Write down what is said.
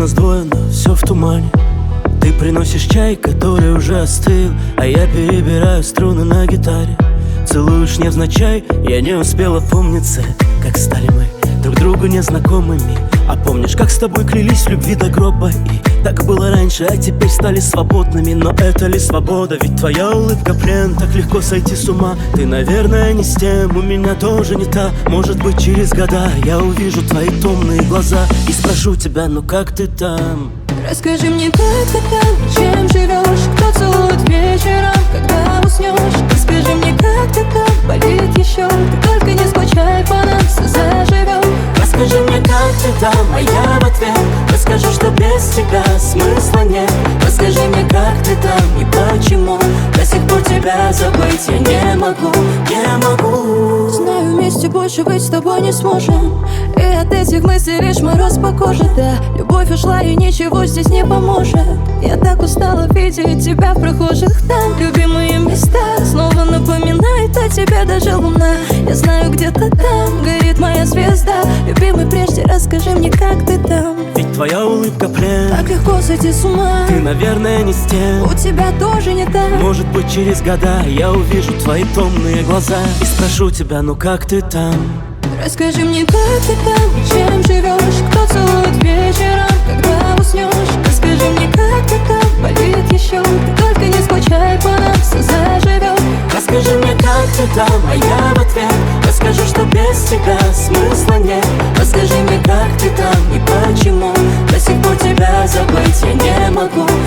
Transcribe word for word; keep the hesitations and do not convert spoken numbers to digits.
нас двое, но все в тумане. Ты приносишь чай, который уже остыл, а я перебираю струны на гитаре. Целуешь невзначай, я не успела помниться, как стали мы друг другу незнакомыми. А помнишь, как с тобой клялись в любви до гроба? И так было раньше, а теперь стали свободными. Но это ли свобода? Ведь твоя улыбка плен, так легко сойти с ума. Ты, наверное, не с тем, у меня тоже не та. Может быть, через года я увижу твои томные глаза и спрошу тебя, ну как ты там? Расскажи мне, как ты там, чем живешь, кто целует вечером, когда уснешь. Расскажи мне, как ты там, болит еще, ты только не скучай по нам, все заживет. Расскажи мне, как ты там, а я в ответ расскажу, что без тебя смысла нет. Расскажи мне, как ты там и почему до сих пор тебя забыть я не могу, не могу. Знаю, вместе больше быть с тобой не сможем, и от этих мыслей лишь мороз по коже. Да, любовь ушла и ничего здесь не поможет. Я так устала видеть тебя в прохожих там. Любимые места снова напоминают о тебе даже луна. Я знаю, где-то там горит моя звезда. Любимый, прежде расскажи мне, как ты там. Ведь твоя улыбка плен, так легко сойти с ума. Ты, наверное, не с тем, у тебя тоже не так. Может быть, через года я увижу твои томные глаза и спрошу тебя, ну как ты там? Расскажи мне, как ты там, чем живешь, кто целует вечером, когда уснешь. Расскажи мне, как ты там, болит еще, ты только не скучай по нам, все заживет. Расскажи мне, как ты там, а я в ответ расскажу, что без тебя смысла нет. Расскажи мне, как ты там и почему до сих пор тебя забыть я не могу.